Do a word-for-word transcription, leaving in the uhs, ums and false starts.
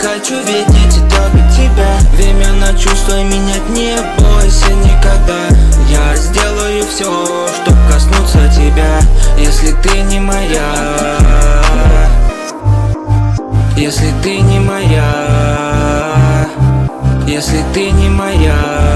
хочу видеть и трогать тебя. Время на чувства менять, не бойся никогда. Я сделаю все, чтоб коснуться тебя. Если ты не моя, если ты не моя, если ты не моя.